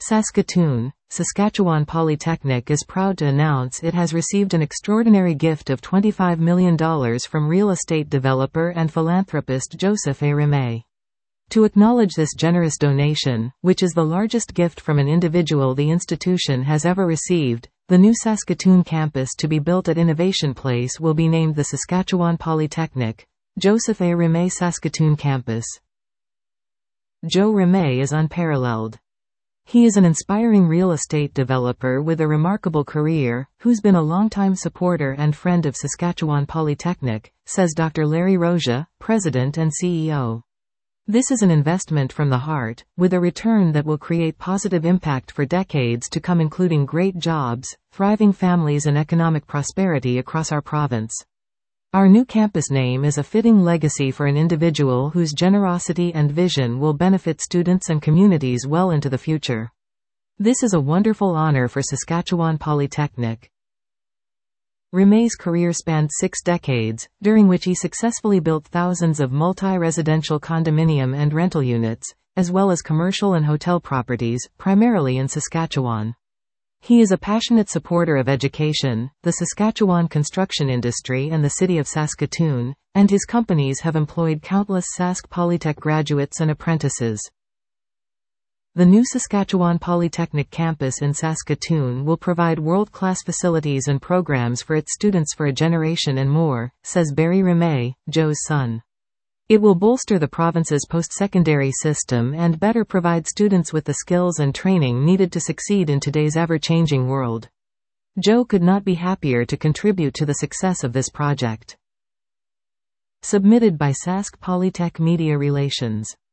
Saskatoon, Saskatchewan Polytechnic is proud to announce it has received an extraordinary gift of $25 million from real estate developer and philanthropist Joseph A. Rimet. To acknowledge this generous donation, which is the largest gift from an individual the institution has ever received, the new Saskatoon campus to be built at Innovation Place will be named the Saskatchewan Polytechnic, Joseph A. Rimet Saskatoon Campus. Joe Rimet is unparalleled. He is an inspiring real estate developer with a remarkable career, who's been a longtime supporter and friend of Saskatchewan Polytechnic, says Dr. Larry Roja, President and CEO. This is an investment from the heart, with a return that will create positive impact for decades to come, including great jobs, thriving families and economic prosperity across our province. Our new campus name is a fitting legacy for an individual whose generosity and vision will benefit students and communities well into the future. This is a wonderful honor for Saskatchewan Polytechnic. Rimet's career spanned 6 decades, during which he successfully built thousands of multi-residential condominium and rental units, as well as commercial and hotel properties, primarily in Saskatchewan. He is a passionate supporter of education, the Saskatchewan construction industry and the city of Saskatoon, and his companies have employed countless Sask Polytech graduates and apprentices. The new Saskatchewan Polytechnic campus in Saskatoon will provide world-class facilities and programs for its students for a generation and more, says Barry Rimet, Joe's son. It will bolster the province's post-secondary system and better provide students with the skills and training needed to succeed in today's ever-changing world. Joe could not be happier to contribute to the success of this project. Submitted by Sask Polytech Media Relations.